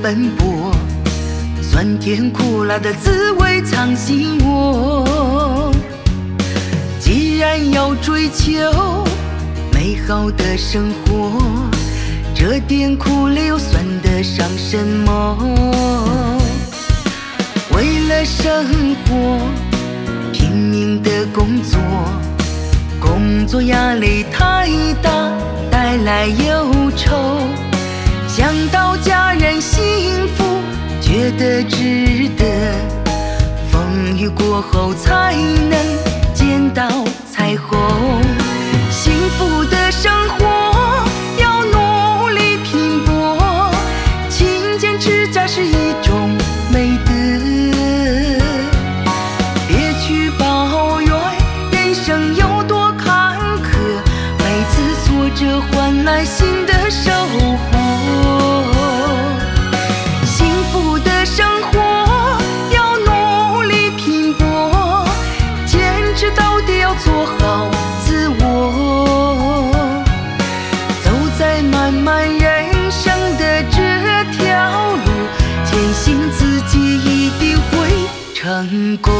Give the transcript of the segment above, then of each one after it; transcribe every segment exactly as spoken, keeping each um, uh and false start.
奔波，酸甜苦辣的滋味藏心窝。既然要追求美好的生活，这点苦了又算得上什么？为了生活拼命的工作，工作压力太大，带来忧愁。想到家人幸福，觉得值得。风雨过后才能见到彩虹。幸福的生活要努力拼搏，勤俭持家是一种美德。别去抱怨人生有多坎坷，每次挫折换来新的收获。幸福的生活要努力拼搏，坚持到底要做好自我。走在漫漫人生的这条路，坚信自己一定会成功。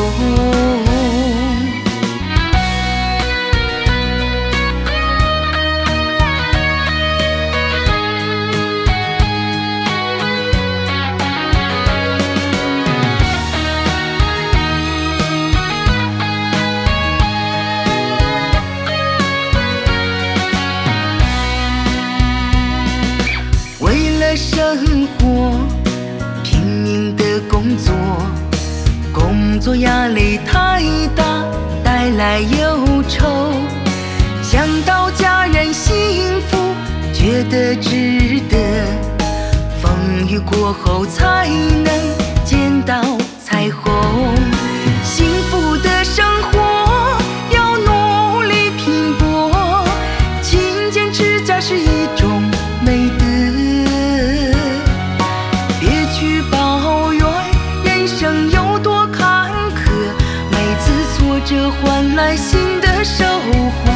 为了生活拼命的工作，工作压力太大，带来忧愁。想到家人幸福，觉得值得。风雨过后才能见到彩虹。幸福的生活要努力拼搏，勤俭持家是一种美德。别去抱怨人生有多坎坷，每次挫折换来新的收获。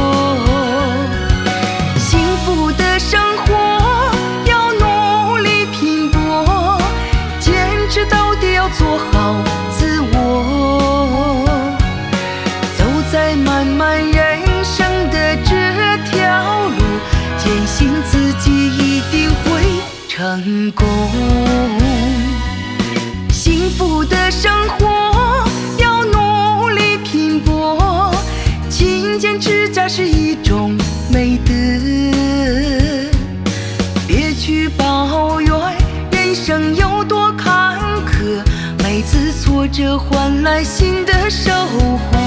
幸福的生活要努力拼搏，坚持到底要做好自我。走在漫漫人生的这条路，坚信自己一定会成功。幸福的生活要努力拼搏，勤俭持家是一种美德。别去抱怨人生有多坎坷，每次挫折换来新的收获。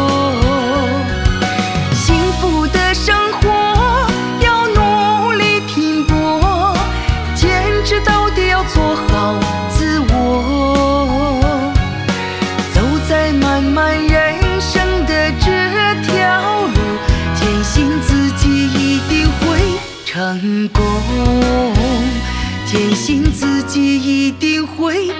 幸福的生活要努力拼搏，坚持到底要做好自我。走在漫漫人生的这条路，坚信自己一定会成功，坚信自己一定会